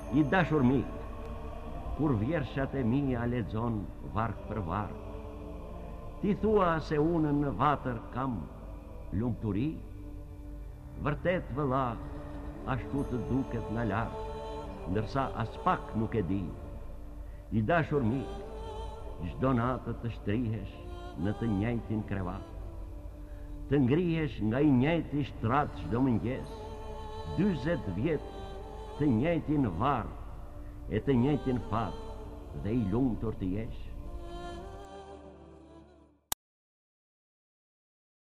I dashur mic, kur vjershat e mia lexon varg për varg, ti thua se unë në vatër kam lumturi, vërtet vëlla, ashtu të duket në larg, ndërsa as pak nuk e di. I dashur miq, çdo natë të shtrihesh në të njëjtin krevat, të ngrihesh nga i njëjti shtrat çdo mëngjes, 40 vjet të njëjtin varr e të njëjtin fat, dhe i lumtur të jesh.